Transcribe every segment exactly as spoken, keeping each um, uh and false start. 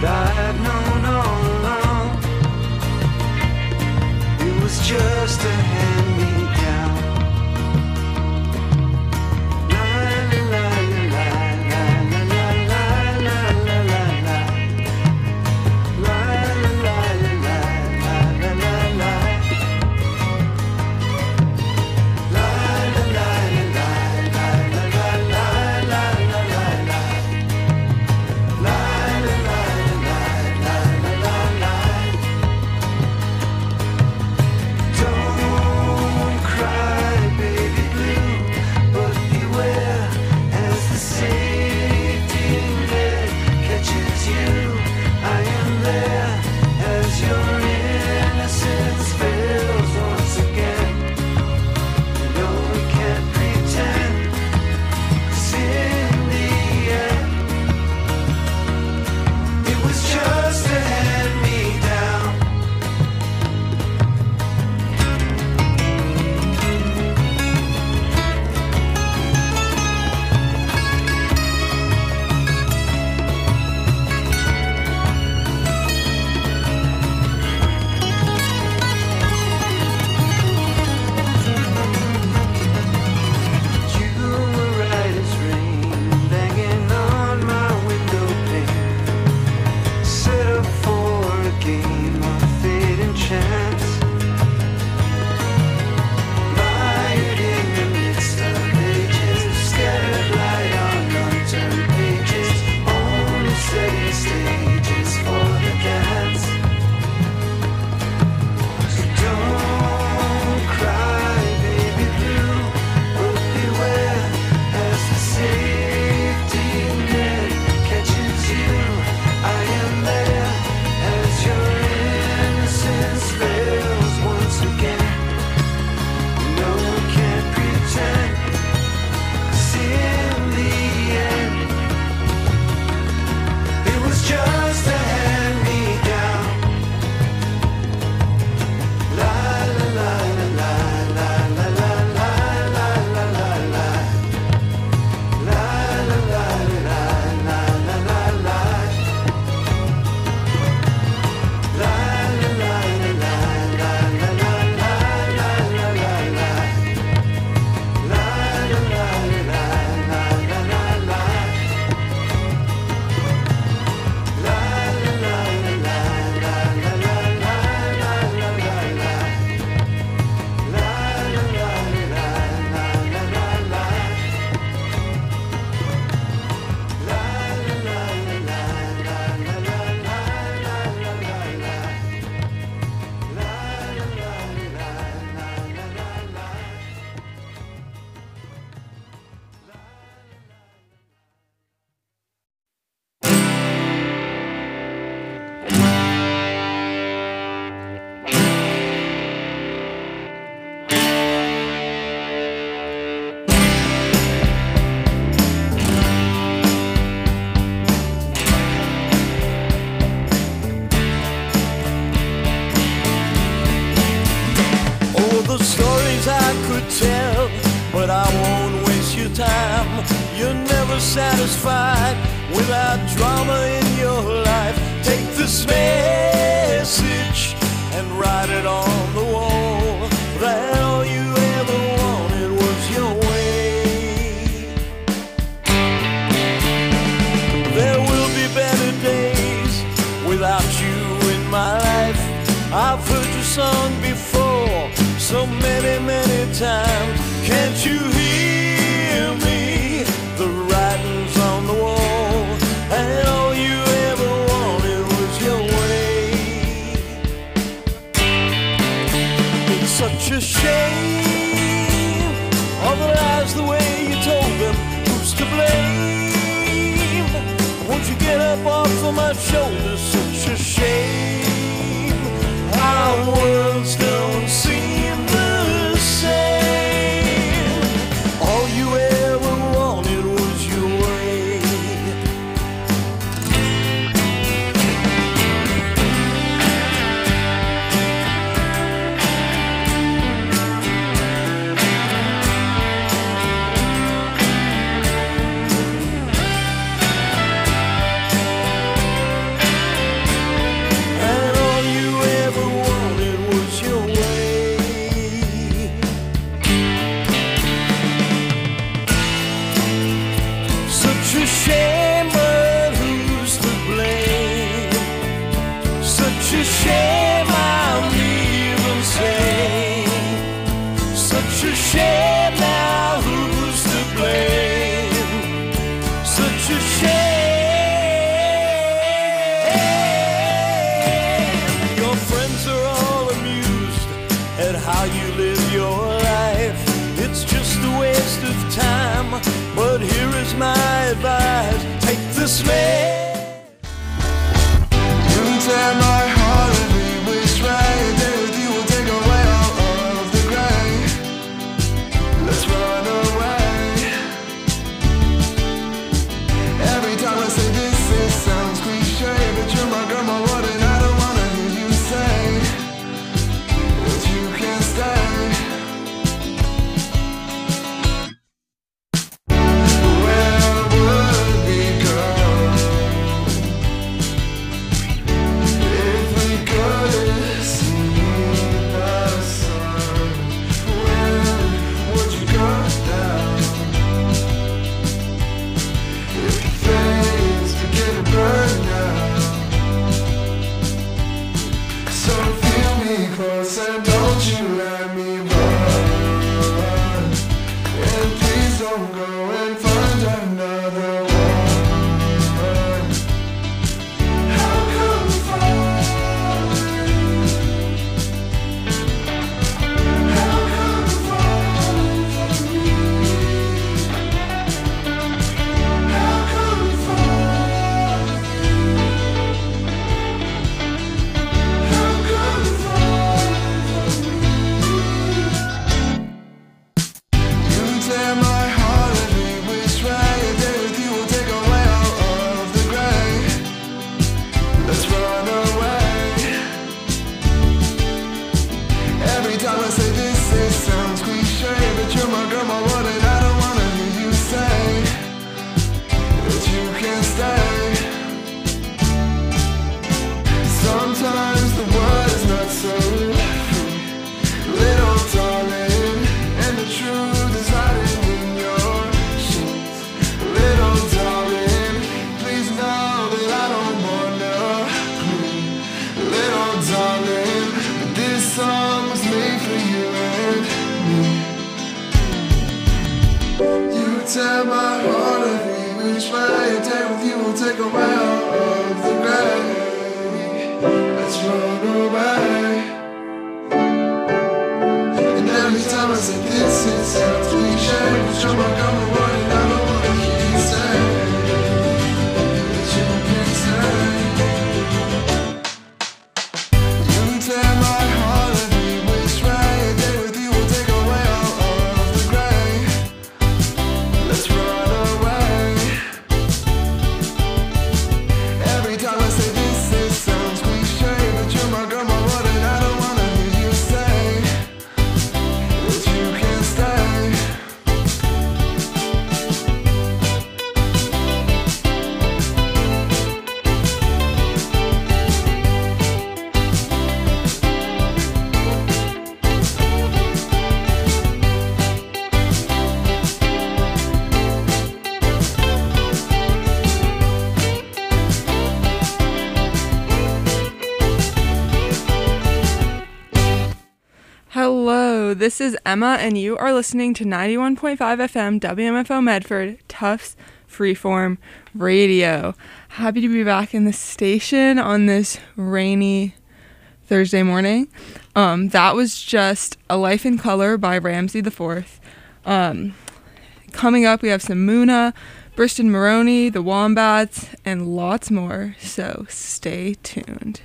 I've known all along. It was just a hand-me-down. La la la la la la la la la la la. La la la la la la la la. La la la la la la la la la la la la. La la la la la la la la. Don't cry, baby blue, but beware as the safety net catches you. I am there as your innocence fails once again. No, we can't pretend, 'cause in the end, it was just a hand-me-down. You were right as rain, banging on my window pane. Set up for a game of fate and chance. Mired in the midst of ages, scattered light on unturned pages, only steady stages for the dance. So don't cry, baby blue, but beware as the safety net catches you. I am there as your innocence fails once again. No, we can't pretend, 'cause in the end, it was just a hand-me-down. La la la la la la la la la la la la. La la la la la la la la. La la la la la la la la la la la la. La la la la la la la la. La la la la la la la la la la la la. La la la la la la la la. La la la la la la la la la la la la. La la la la la la la la. Oh, the stories I could tell, but I won't waste your time. You're never satisfied without drama in your life. Take this message and write it on the wall, that all you ever wanted was your way. There will be better days without you in my life. I've heard your song before so many, many times. Can't you hear me? The writing's on the wall, and all you ever wanted was your way. It's such a shame, all the lies, the way you told them. Who's to blame? Won't you get up off of my shoulders? Such a shame, our worlds don't seem the same. All you ever wanted was your way. here's my advice. Take the smell. You tear my heart every which way. Days you will take away all of the gray. Let's run away. Every time I say this, it sounds cliche, but you're my girl, my word, and I don't wanna hear you say that you can't stay. Where would we go if we couldn't see the sun? Where would you go now if things begin to burn now? So feel me close and don't you let me run. And please don't go and find another one. How come we falling? How come we falling for me? How come we falling? How come we falling for me? You tear my heart every which way. Days you will take away all of the gray. Let's run away. Every time I say this, it sounds cliche, but you're my girl, my word, and I don't wanna hear you say that you can't stay. Sometimes the word is not so free, little darling, and the truth is hiding in your sheets. Little darling, please know that I don't wanna plead. Little darling, but this song was made for you and me. You tear my heart every which way. A day with you will take away all of the gray. Let's run away. And every time I say this, it sounds cliche, but you're my girl, my word, and I don't wanna hear you say that you can't stay. You tear my heart every which way. A day with you will take away all of the gray. Let's run away. Every time I say this, it sounds cliche, but you're my girl, my word, and I don't wanna hear you say that you can't stay. Hello, this is Emma, and you are listening to ninety-one point five F M W M F O Medford, Tufts Freeform Radio. Happy to be back in the station on this rainy Thursday morning. Um, that was just A Life in Color by Ramsey the Fourth. Um, coming up, we have some Muna, Briston Maroney, the Wombats, and lots more, so stay tuned.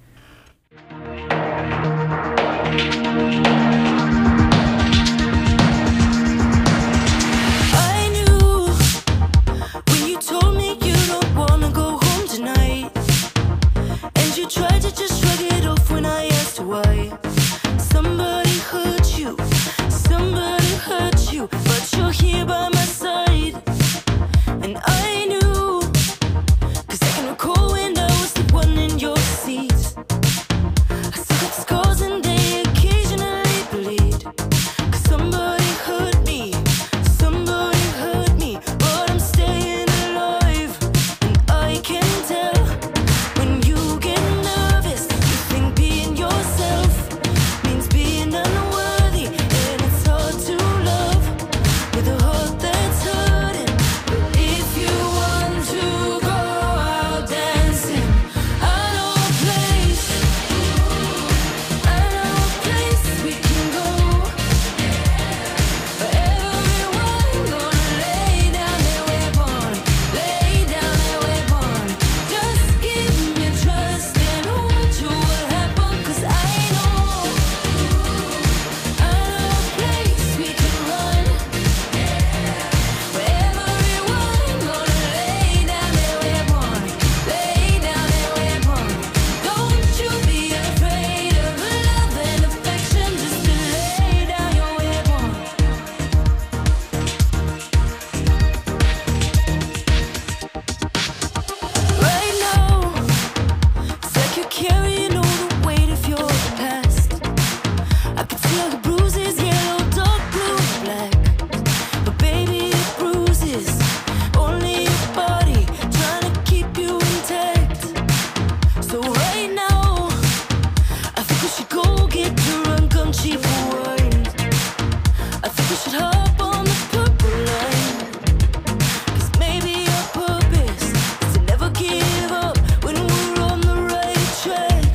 I knew when you told me you don't wanna go home tonight, and you tried to just shrug it off when I asked why. Somebody hurt you, somebody hurt you, but you're here by my side. And I knew, 'cause I can recall when I was the one in your seat. I still got scars and they occasionally bleed, 'cause somebody hurt me, somebody hurt me, but I'm staying alive. And I can tell when you get nervous, you think being yourself means being unworthy, and it's hard to love with a heart that's carrying all the weight of your past. I could see all the bruises, yellow, dark blue, black. But baby, it bruises only your body, trying to keep you intact. So right now, I think we should go get drunk on cheap wine. I think we should hop on the purple line. 'Cause maybe our purpose is to never give up when we're on the right track.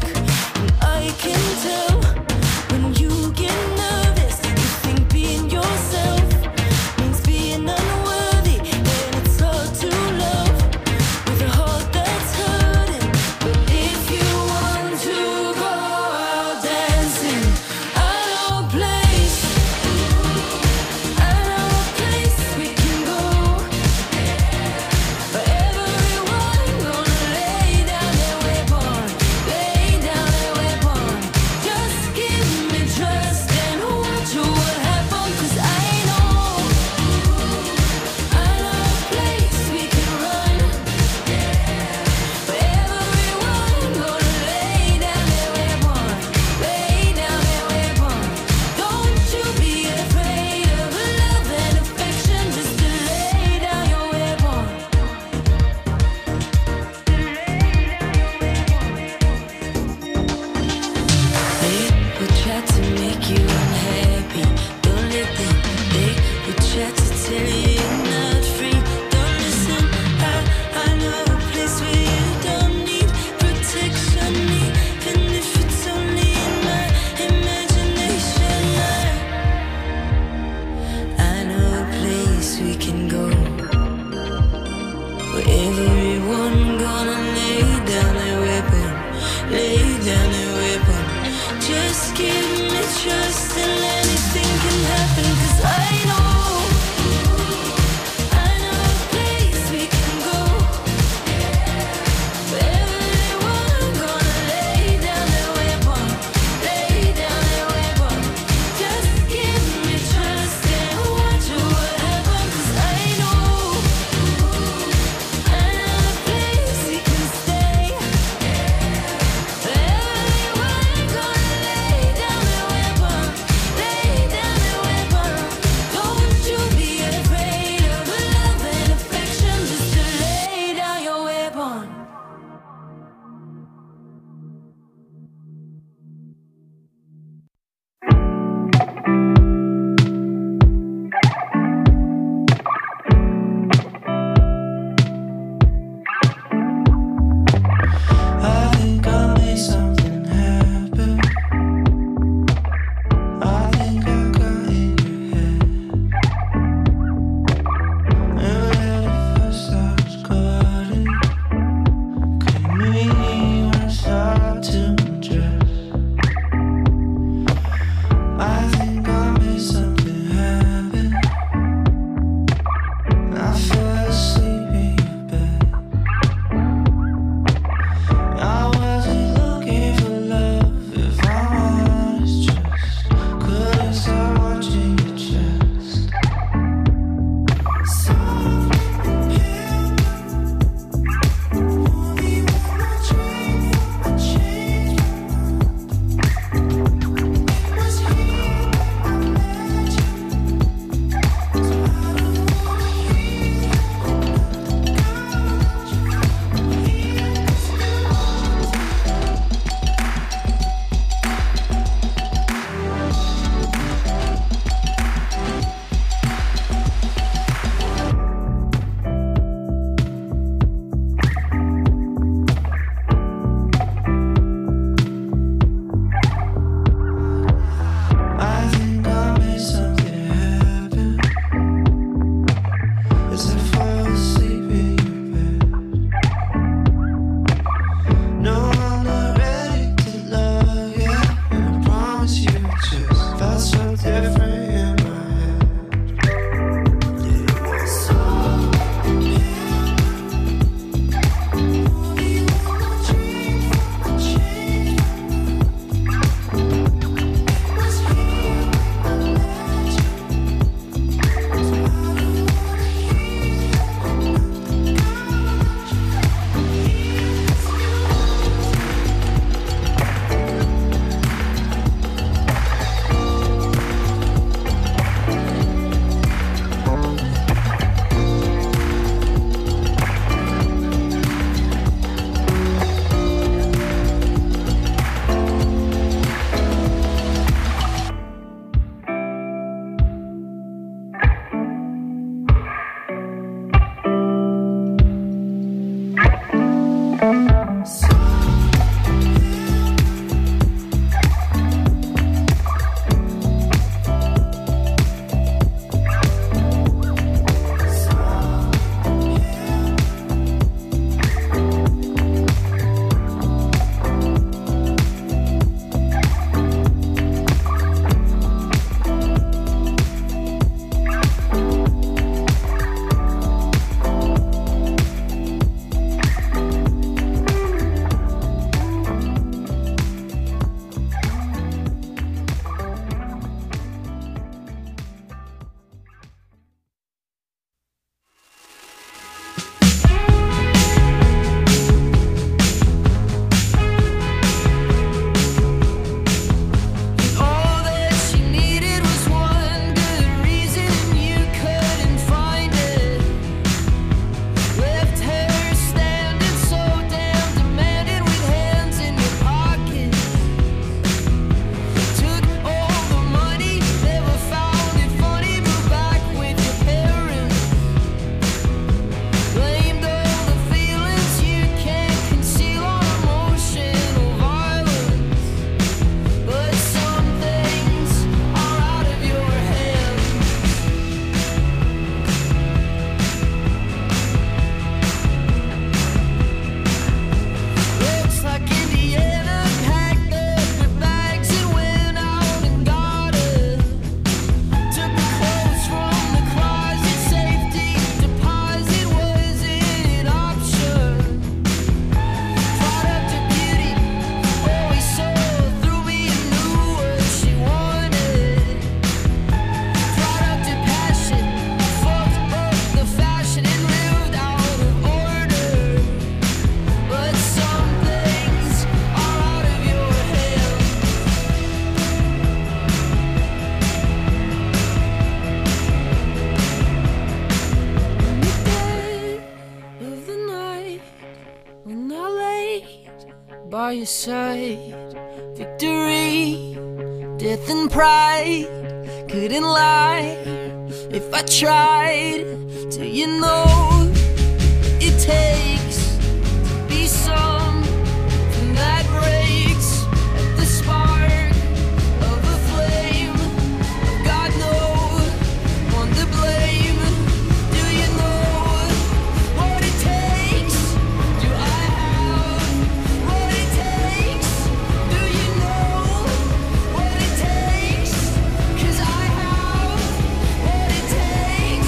by your side. Victory, death and pride couldn't lie if I tried. Do you know what it takes to be something that breaks at the spark of a flame? God knows, one to blame. Do you know what it takes? Do I have what it takes? Do you know what it takes? 'Cause I have what it takes.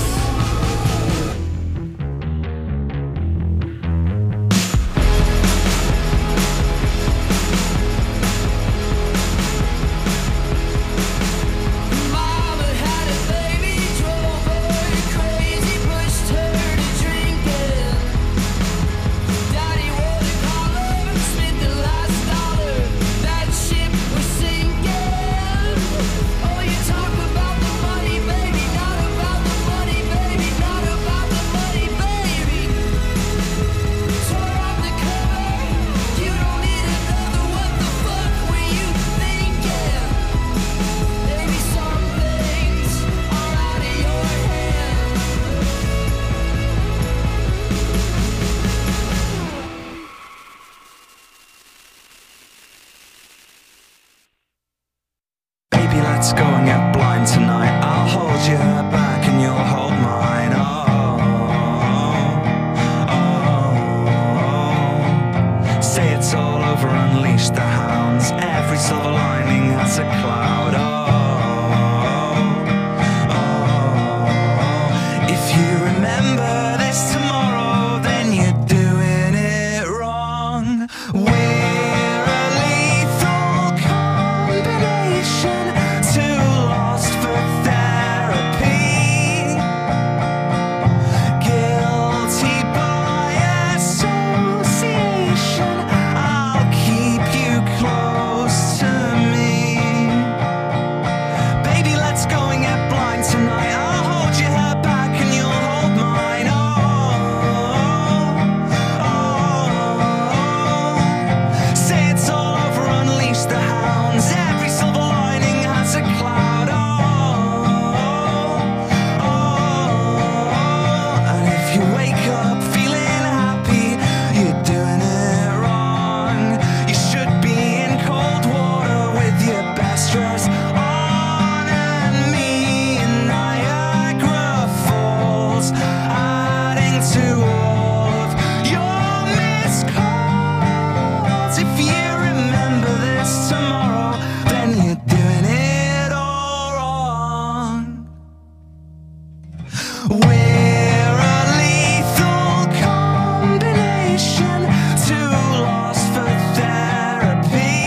Mama had a baby, drove her crazy, pushed her to drinking. Daddy wore the collar, spent the last dollar, that ship was sinking. Oh, you talk about the money, baby, not about the money, baby, not about the money, baby. Tore off the cover, you don't need another, what the fuck were you thinking? Maybe some things are out of your hands. Baby, let's go and get blind tonight. I'll hold your back and you'll hold mine. Oh, oh, oh. Say it's all over, unleash the hounds. Every silver lining has a cloud. Oh, oh. If you remember this tomorrow, then you're doing it wrong. We're a lethal combination, too lost for therapy. Guilty by association, I'll keep you close to me. Baby, let's go and get blind tonight. I'll hold your hair back and you'll hold mine. Oh, oh, oh. Say it's all over, unleash the hounds. Every silver lining has a cloud. Oh, oh. And if you wake up feeling happy, you're doing it wrong. You should be in cold water with your best dress on and me in Niagara Falls, adding to all of your missed calls. If you remember this tomorrow, then you're doing it all wrong. We're a lethal combination, too lost for therapy.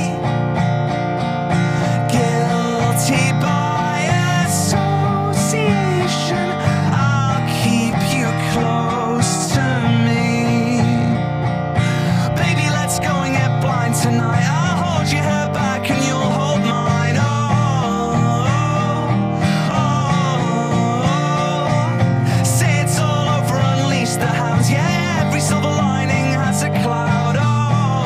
Guilty by association, I'll keep you close to me. Baby, let's go and get blind tonight. I'll hold your hair back and you'll hold mine. Oh, oh, oh. Say it's all over, unleash the hounds. Yeah, every silver lining has a cloud. Oh,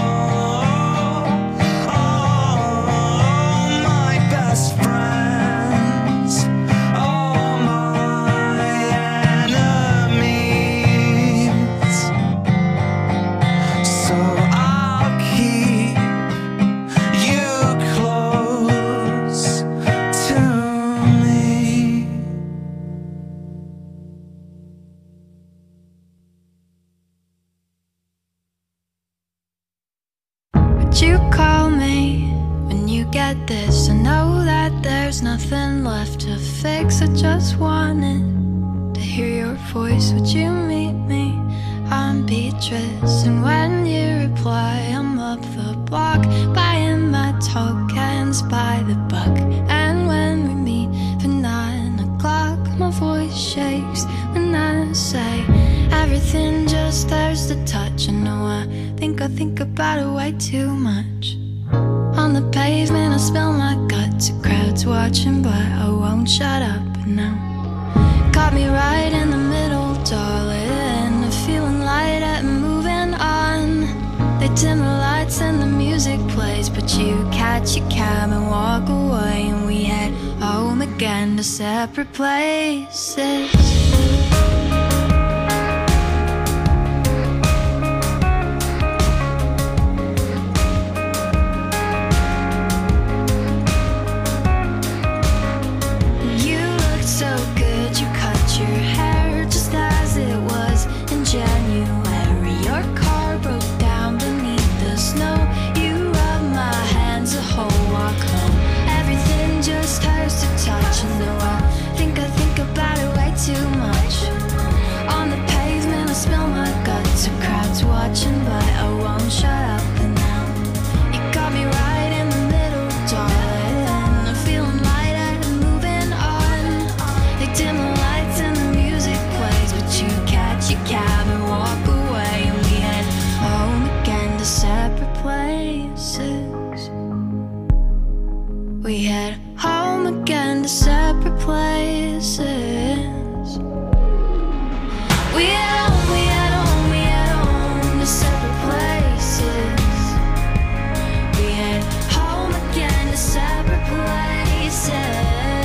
oh, my best friends, all my enemies. So I'll keep you close to me. Would you call me when you get this? I know that there's nothing left to fix. I just wanted to hear your voice. Would you meet me? I'm Beatrice, and when you reply, I'm up the block buying my tokens by the buck. And when we meet for nine o'clock, my voice shakes when I say everything just there's the touch. I know I think I think about it way too much. On the pavement, I spill my guts. A crowd's watching, but I won't shut up now. Caught me right in the middle, darling. Feeling light and moving on. They dim the lights and but you catch your cab and walk away, and we head home again to separate places. January, your car broke down beneath the snow. You rubbed my hands the whole walk home. Everything just hurts to touch. You know I think I think about it way too much. On the pavement I spill my guts. The crowd's watching but I won't shut up. And now you got me right in the middle, darling. I'm feeling lighter and moving on. They dim the lights and the music plays, but you catch your cab and walk away, and we head home again to separate places. We head home again to separate places. We head home, we head home, we head home to separate places. We head home again to separate places.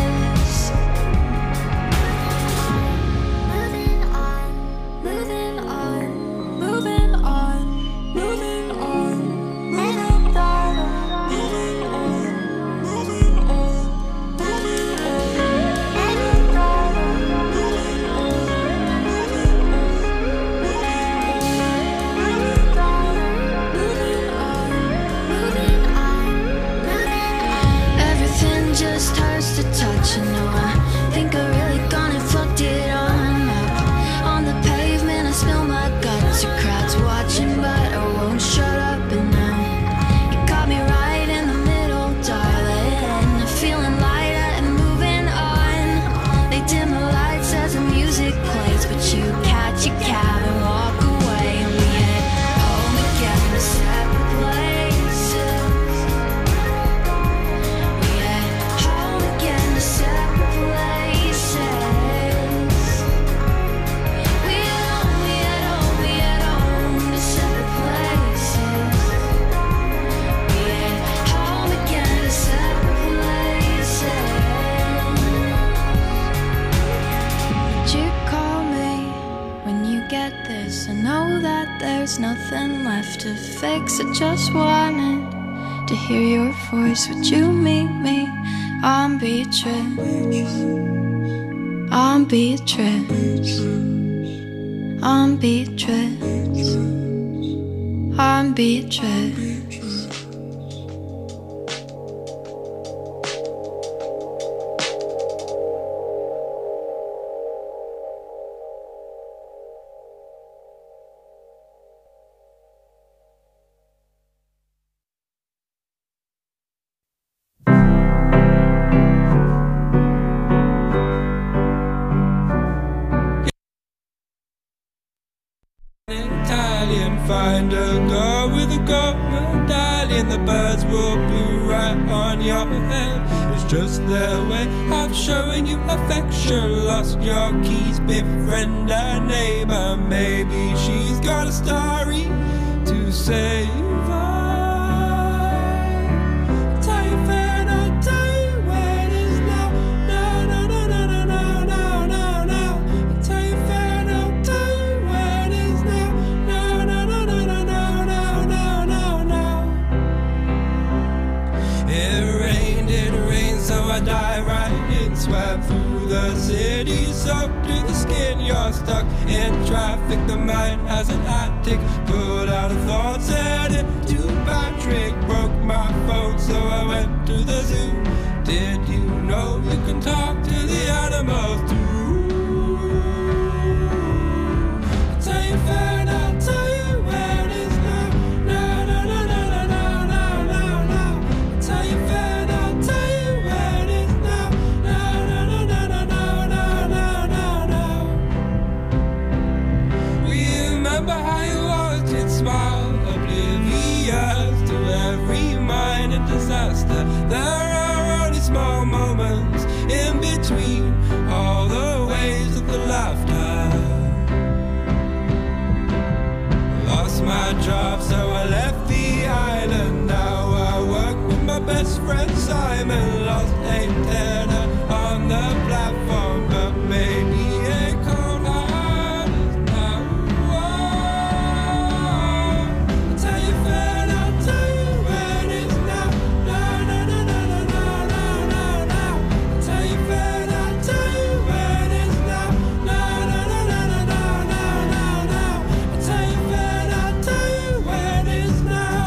Just hurts to touch, you know I think I really gone and fucked it on up. On the pavement I spill my guts. The crowd's watching but I won't shut up. And now you caught me right in the middle, darling. I'm feeling lighter and moving on. They dim the lights as the music plays, but you catch your cab and walk away, and we head home again to separate places. I know that there's nothing left to fix. I just wanted to hear your voice. Would you meet me on Beatrice? On Beatrice. On Beatrice. On Beatrice. Find a girl with a gold medallion. The birds will be right on your head. It's just their way of showing you affection. Lost your keys, befriend a neighbor. Maybe she's got a story to save her. Tell you fair, I'll tell you where it is now. No, no, no, no, no, no, no, no, no. I'll tell you fair, I'll tell you where it is now. No, no, no, no, no, no, no, no, no, no. It rained, it rained, so I dive right in. Swept through the city, soaked to the skin. You're stuck in traffic, the mind has an attic. Put out a thought, set it to Patrick. Broke my phone, so I went to the zoo. Did you know you can talk to the animals too? I'll tell you fair and I'll tell you where it is now. No, no, no, no, no, no, no, no, no. I'll tell you fair and I'll tell you where it is now. No, no, no, no, no, no, no, no, no, no. We remember how you always did smile, oblivious to every minor disaster. There are time and lost antenna on the platform, but maybe a cold heart is now. I'll tell you when, I'll tell you when it's now. No, no, no, no, no, no, no, no, no. I'll tell you when, I'll tell you when it's now. No, no, no, no, no, no, no, no, no. I'll tell you when, I'll tell you when it's now.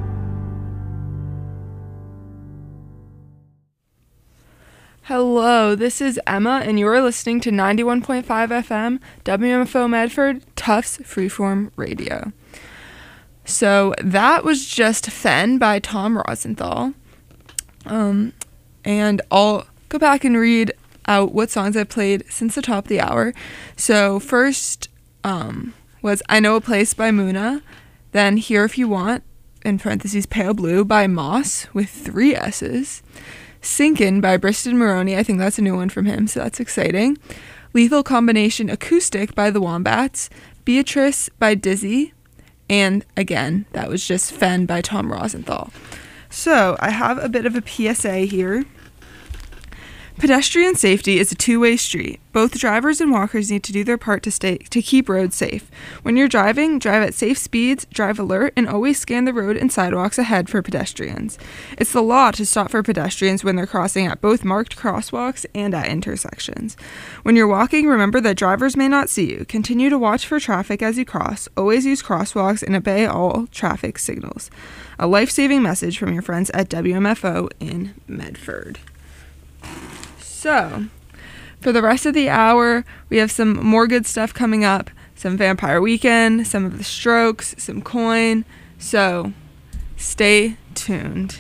Hello, this is Emma, and you are listening to ninety-one point five F M, W M F O Medford, Tufts Freeform Radio. So that was just Fen by Tom Rosenthal. Um, and I'll go back and read out what songs I played since the top of the hour. So first um, was I Know a Place by Muna, then Here If You Want, in parentheses Pale Blue by Moss with three S's. Sinkin' by Briston Maroney, I think that's a new one from him, so that's exciting. Lethal Combination Acoustic by the Wombats. Beatrice by Dizzy. And again, that was just Fen by Tom Rosenthal. So I have a bit of a P S A here. Pedestrian safety is a two-way street. Both drivers and walkers need to do their part to stay to keep roads safe. When you're driving, drive at safe speeds, drive alert, and always scan the road and sidewalks ahead for pedestrians. It's the law to stop for pedestrians when they're crossing at both marked crosswalks and at intersections. When you're walking, remember that drivers may not see you. Continue to watch for traffic as you cross. Always use crosswalks and obey all traffic signals. A life-saving message from your friends at W M F O in Medford. So, for the rest of the hour, we have some more good stuff coming up. Some Vampire Weekend, some of the Strokes, some Coin. So, stay tuned.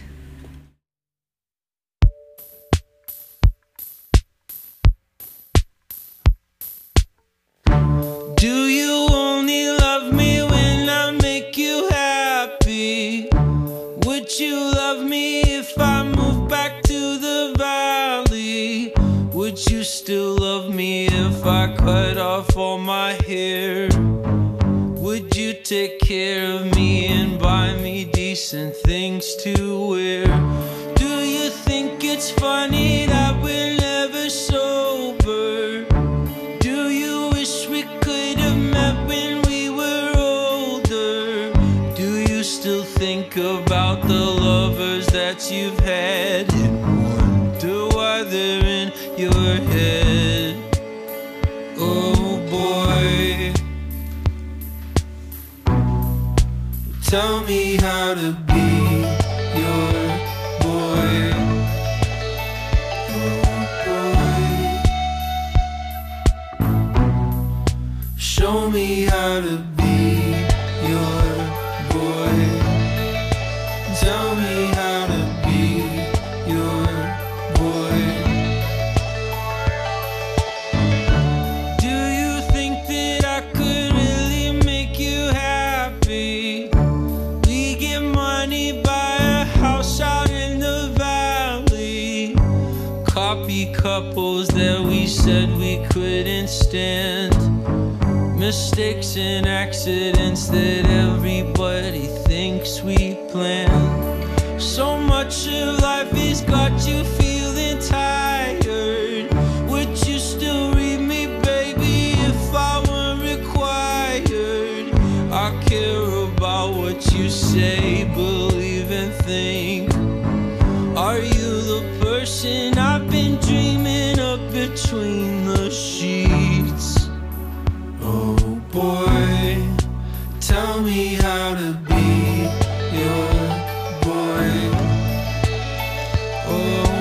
Do you only love me when I make you happy? Would you love me if I move back to the valley? Would you still love me if I cut off all my hair? Would you take care of me and buy me decent things to wear? Do you think it's funny that we're never sober? Do you wish we could have met when we were older? Do you still think about the lovers that you've had and wonder why they're in your head? Oh boy, tell me how to be your boy. Oh boy, show me how to be your boy. Tell me how to be your boy. Do you think that I could really make you happy? We get money, buy a house out in the valley. Copy couples that we said we couldn't stand. Mistakes and accidents that everybody thinks we planned. So much of life has got you feeling tired. Would you still read me, baby, if I weren't required? I care about what you say, believe and think. Are you the person I've been dreaming of between the sheets? Oh boy, tell me how to be your boy. Oh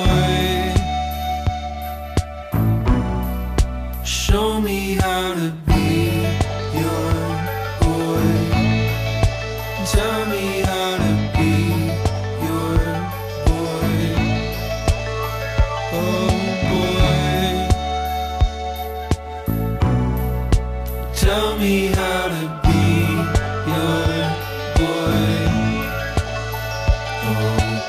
boy, show me how to be your boy. Tell me how to be your boy. Oh boy, tell me how to be your boy. Oh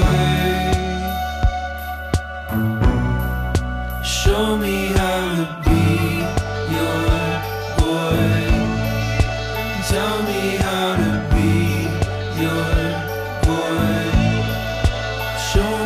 boy, show me how to be your boy. Tell me how to be your boy. Show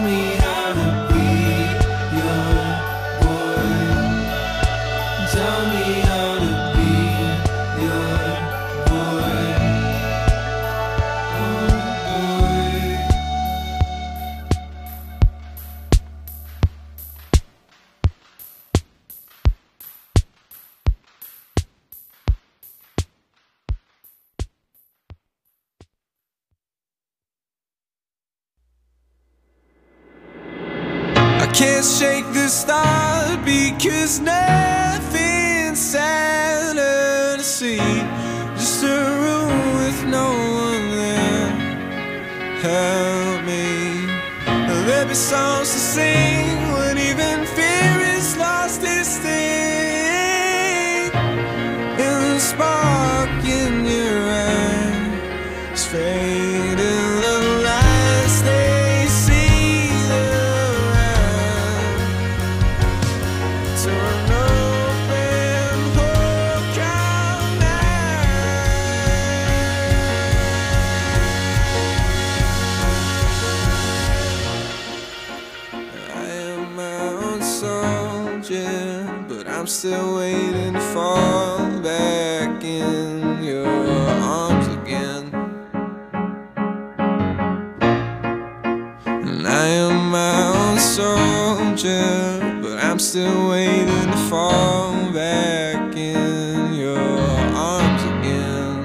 can't shake this thought because nothing's sadder to see. Just a room with no one there. Help me. There'll be songs to sing when even fear is lost its sting. And the spark in your eyes is fading. The lights they see around. Turn open, hook out I am my own soldier, but I'm still waiting to fall back in your arms again. And I am my own soldier, but I'm still waiting to fall back in your arms again.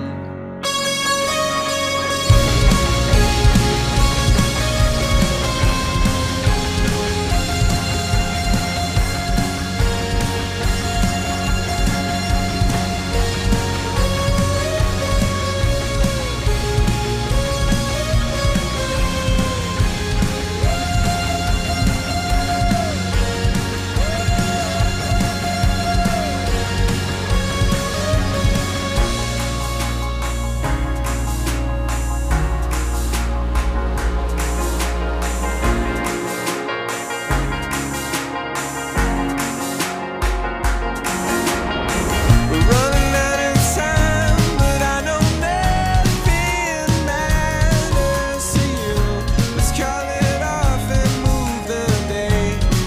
We're running out of time, but I know nothing matters to you. Let's call it off and move the day.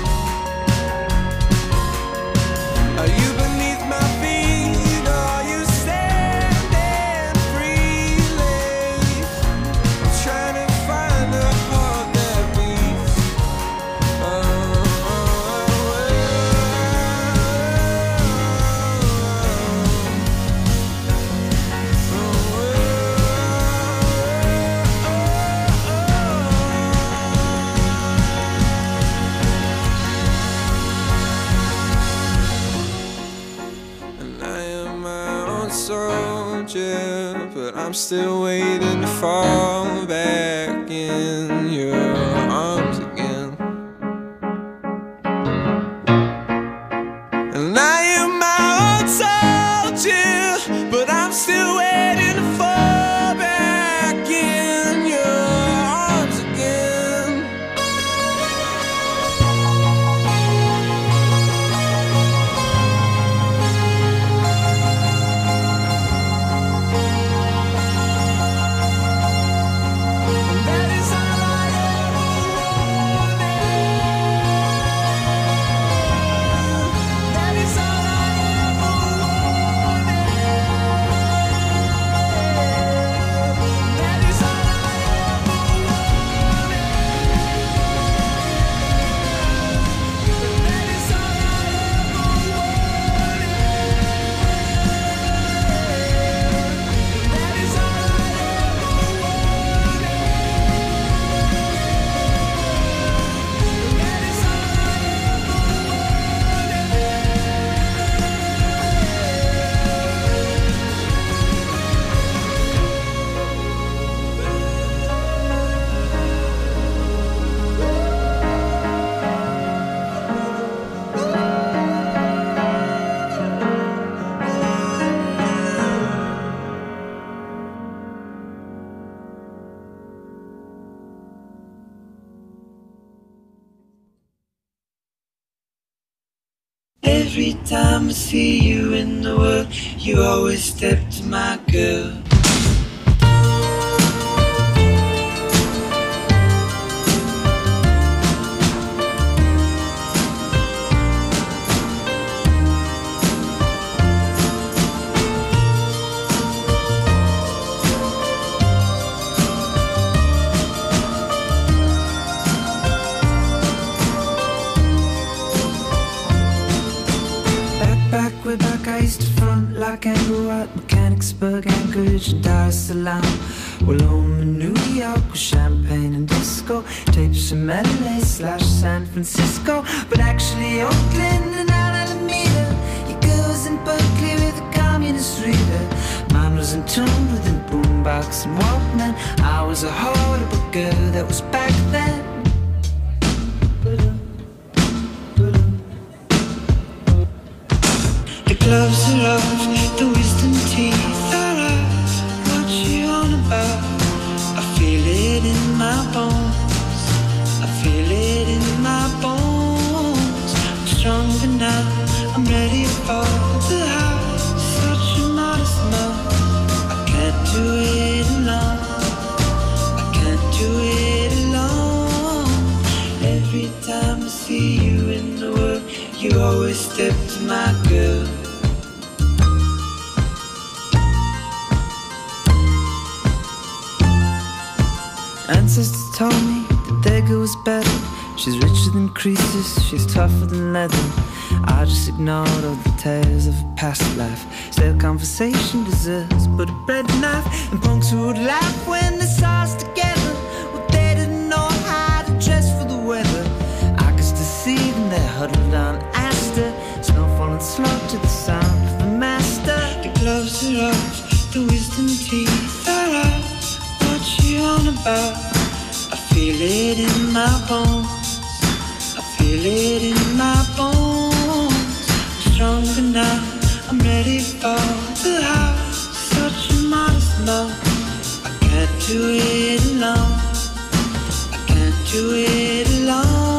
Are you beneath my feet, or are you standing freely? I'm trying to find a heart that beats. Oh, oh, And I am my own soldier, but I'm still waiting to fall back in your arms again. And I am my own soldier, but I'm still waiting to fall back in your arms again. That is all I ever wanted. That is all I ever wanted. That is all I ever wanted. That is all I ever wanted. That is all I Every time I see you in the world, you always step to my girl. Way back I used to front like Anglo at Mechanicsburg, Anchorage, Dar es Salaam. Well, home in New York with champagne and disco disco. Tapes from L A slash San Francisco, but actually Oakland and Alameda. Your girl's in Berkeley with a communist reader. Mine was in tune with a boombox and Walkman. I was a horrible girl, that was back then. The gloves are off, the wisdom teeth are out. What you on about? I feel it in my bones. I feel it in my bones. I'm stronger now, I'm ready for the high. Such a modest mouth. I can't do it alone. I can't do it alone. Every time I see you in the world, you always step to my girl. Ancestors told me that their girl was better. She's richer than Croesus, she's tougher than leather. I just ignored all the tales of a past life. Stale conversation deserves but a bread knife. And punks who would laugh when they saw us together. Well, they didn't know how to dress for the weather. I could still see them there huddled on Astor. Snow falling slow to the sound of the master. The gloves are off, the wisdom teeth are out. What you on about? I feel it in my bones. I feel it in my bones. I'm stronger now, I'm ready for the high. Such a modest mouth. I can't do it alone. I can't do it alone.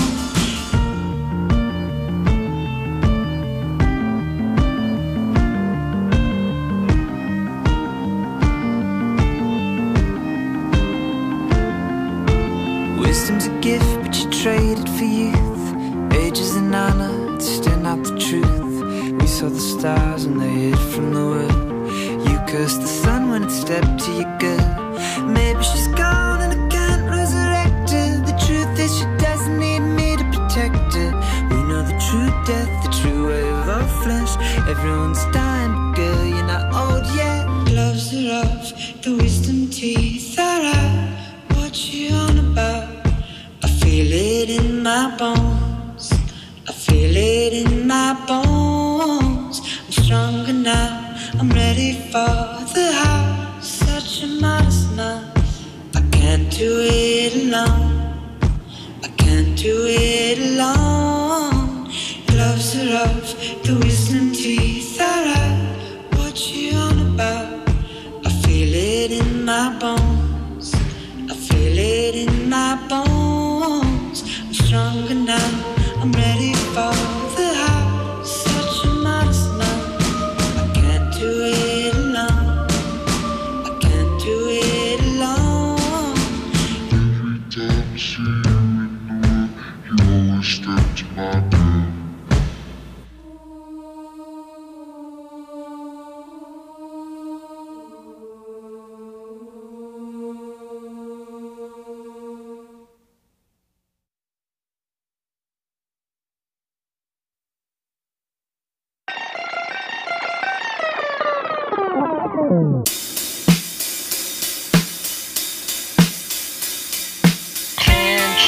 Wisdom's a gift, but you trade it for youth. Age is an honor, it's still not the truth. We saw the stars and they hid from the world. You cursed the sun when it stepped to your girl. Maybe she's gone and I can't resurrect her. The truth is she doesn't need me to protect her. We know the true death, the true wave of flesh. Everyone's dying, but girl, you're not old yet. Gloves are off, the wisdom teeth are out. What you on about? I feel it in my bones. I feel it in my bones. I'm stronger now, I'm ready for the high. Such a modest mouth. I can't do it alone. I can't do it alone. Gloves are off, the wisdom teeth are out. What you on about? I feel it in my bones. I feel it in my bones. I'm stronger now, I'm ready for the high. Such a modest mouth. I can't do it alone. I can't do it alone. Every time I see you in the world, you always step to my girl. Can't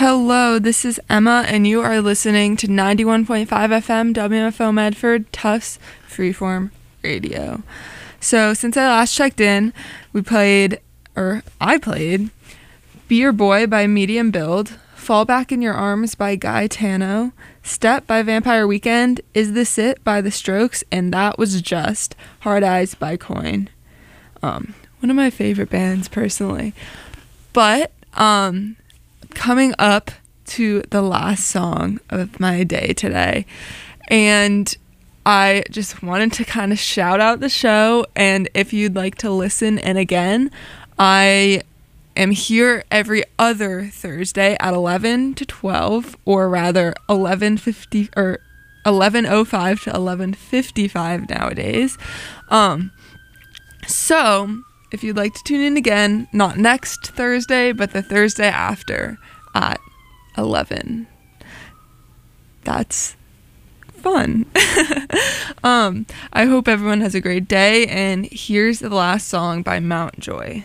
Hello, this is Emma, and you are listening to ninety-one point five F M W M F O Medford, Tufts Freeform Radio. So, since I last checked in, we played, or I played, Be Your Boy by Medium Build, Fall Back in Your Arms by Guy Tano, Step by Vampire Weekend, Is This It by The Strokes, and That Was Just Hard Eyes by Coin. Um, one of my favorite bands, personally. But, um... coming up to the last song of my day today, and I just wanted to kind of shout out the show, and if you'd like to listen in again, I am here every other Thursday at eleven to twelve, or rather eleven fifty or eleven oh five to eleven fifty-five nowadays. Um so if you'd like to tune in again, not next Thursday, but the Thursday after at eleven. That's fun. um, I hope everyone has a great day, and here's the last song by Mountjoy.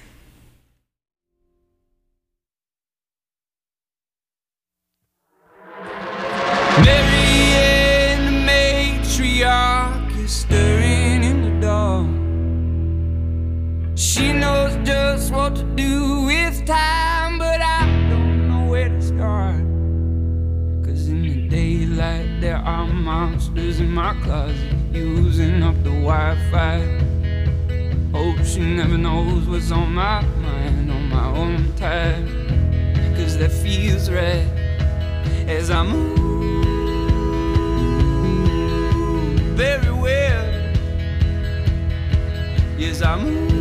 Mary and the matriarch is stirring in the dark. She knows just what to do with time, but I don't know where to start. Cause in the daylight there are monsters in my closet, using up the Wi-Fi. Hope she never knows what's on my mind on my own time. Cause that feels right as I move very well. Yes, I move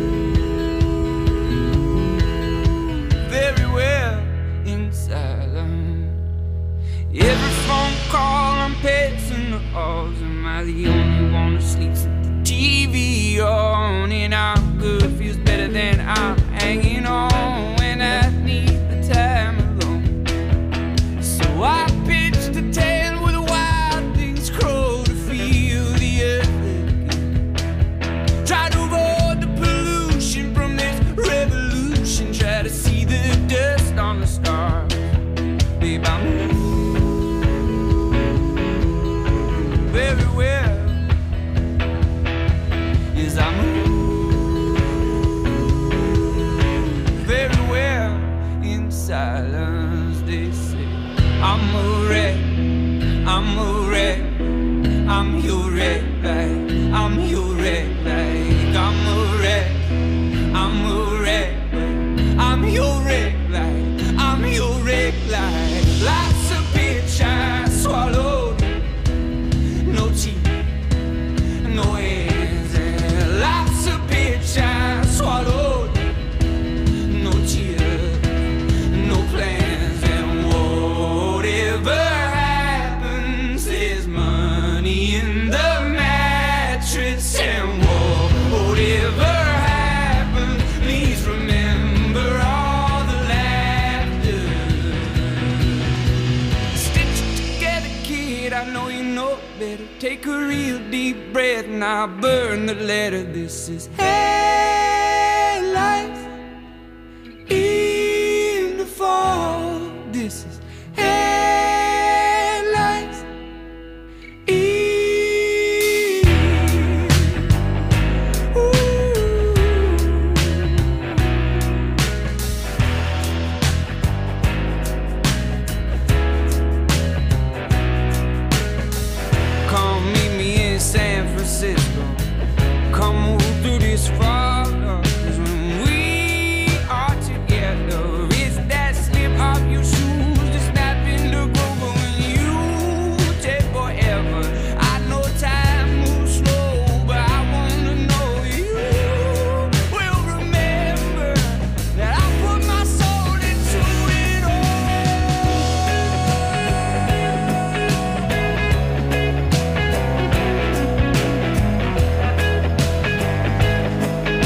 very well inside. Every phone call I'm pacing the halls. Am I the only one who sleeps with the T V on? And I'm good, feels better than I'm hanging on when I need the time alone. So I pitched a tale where the wild things crow to feel the earth again. Try to avoid the pollution from this revolution. Try to see the dust on the stars. Babe, I move very well. Yes, I move very well in silence. They say I'm a wreck, I'm a wreck, I'm your wreck, like I'm your wreck, like I'm a wreck, I'm a wreck, I'm your wreck, like I'm your wreck, like lots of bitch I swallowed, no teeth, no hands, and lots of bitch I swallowed, no tears, no plans, and whatever happens, there's money in the mattress, and whatever happens, please remember all the laughter. Stitch it together, kid, I know you know better. Take a real deep breath and I'll burn the letter. This is headlights in the fall. This is headlights in. Ooh. Come meet me in San Francisco. Come move through this fog. 'Cause when we are together, it's that slip off your shoes, the snap in the groove. But when you take forever, I know time moves slow, but I wanna know you will remember that I put my soul into it all.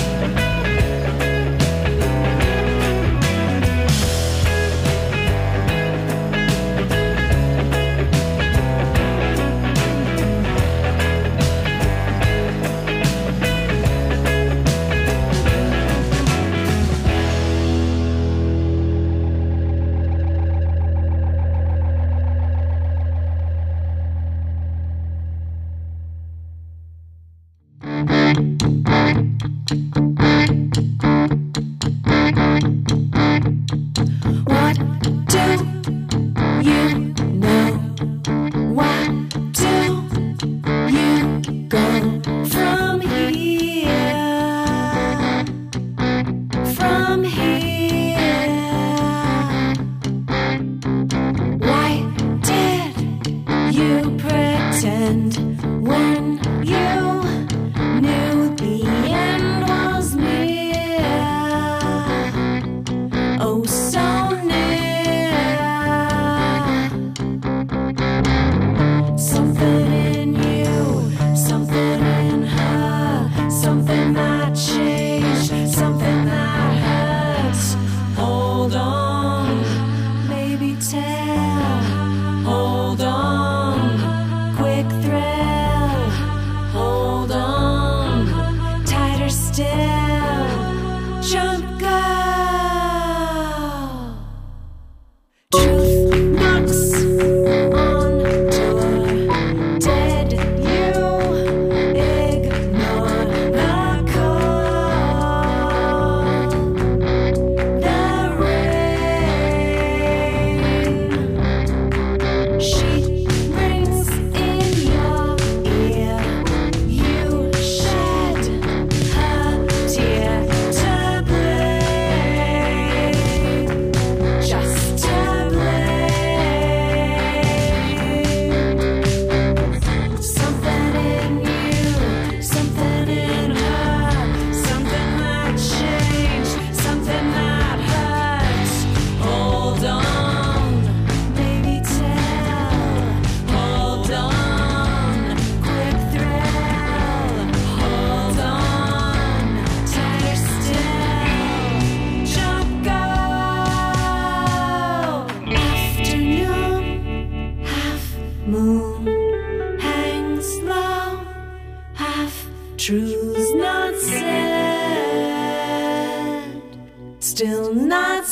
pretend when you knew the end was near. Oh, so near. Something in you, something in her, something that changed, something that hurts. Hold on, baby, tell. Hold on, quick thrill. Hold on, tighter still. Jump, girl. Truth knocks on door. Dead, you ignore the call. The rain. She rings in your ear. You shed her tear to blame, just to blame. Something in you, something in her, something that changed, something that hurts. Hold on, baby, tell. Hold on, quick thrill. Hold on, tighter still. Jump, go. Afternoon, half moon, hangs low, half truths not said, still not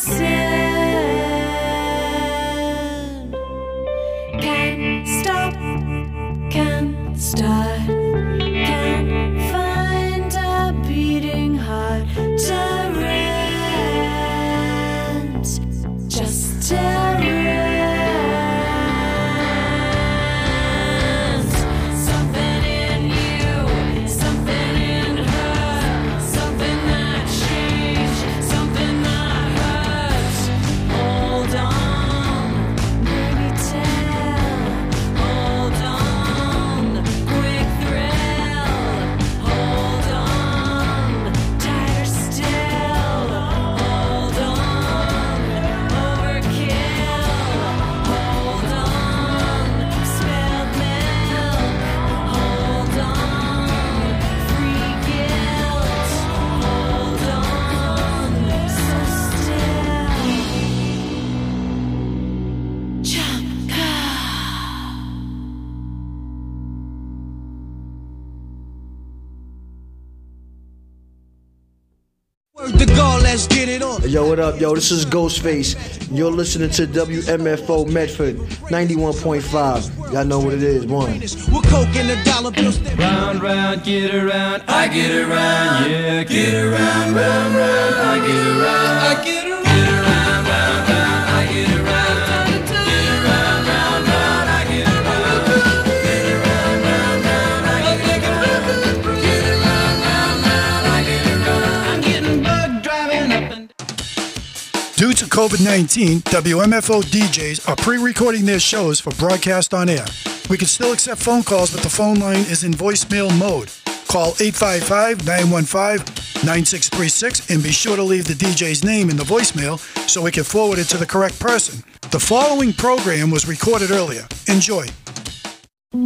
said. Can't stop, can't start, can't find a beating heart to rent, just to rent. Something in you, something in her, something that changed, something that hurts. Hold on, baby, tell. Hold on, quick thrill. Hold on, tighter still. Hold on, overkill. Hold on, spilled milk. Hold on, free guilt. Hold on, so still. Jump, girl. Word to God, let's get it on. Yo, what up, yo? This is Ghostface. You're listening to W M F O Medford ninety-one point five. Y'all know what it is. One. We're coke in the dollar bills. Round, round, get around, I get around, yeah, get around, round, round, I get around, I get around, get around, round, round, I get around, get around, round, round, I get around, get around, round, round, I get around, get around, round, round, I get around. I'm getting bug driving up and Due to COVID nineteen, W M F O D Js are pre-recording their shows for broadcast on air. We can still accept phone calls, but the phone line is in voicemail mode. Call eight five five, nine one five, nine six three six and be sure to leave the D J's name in the voicemail so we can forward it to the correct person. The following program was recorded earlier. Enjoy.